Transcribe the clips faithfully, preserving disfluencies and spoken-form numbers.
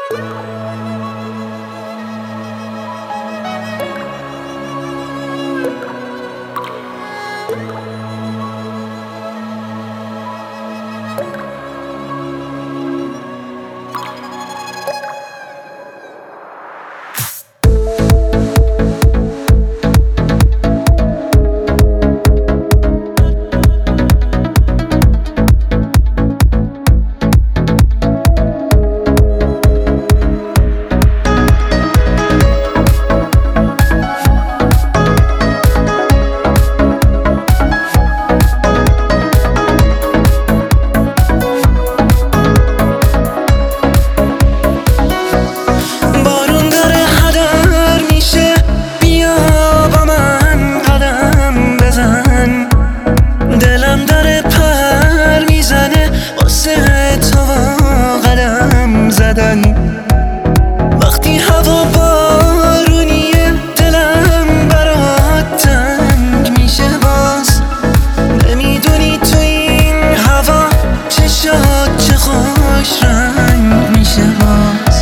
وقتی هوا بارونیه دلم برات تنگ میشه باز. نمیدونی تو این هوا چشات چه خوش رنگ میشه باز.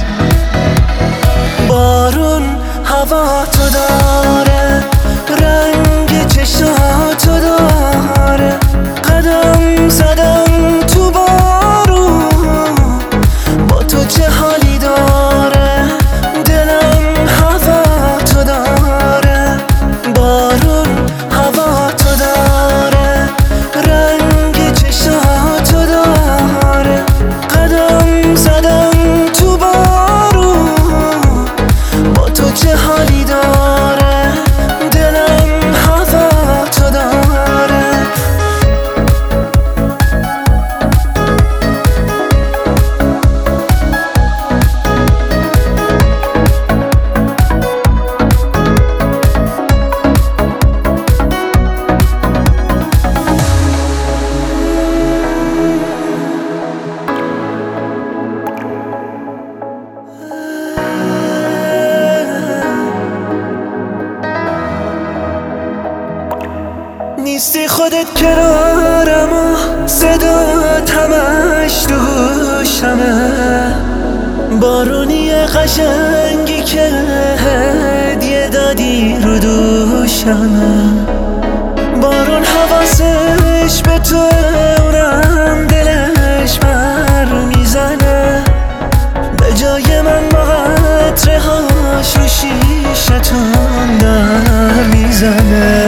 بارون هوا تو داره، رنگ چشاتو داره. قدم زدم تو بارون، با تو چه حالی داره. دلم هوا تو داره، بارون هوا تو داره. رنگ چشاتو داره. قدم زدم تو بارون، با تو چه حالی داره. دلم هوا تو داره. نیستی خودت کنارم و صدات همش تو گوشمه. بارونی قشنگی که هدیه دادی رو دوشمه. بارون حواسش به تو، اونم دلش بر میزنه. به جای من با قطره هاش رو شیشتون در میزنه.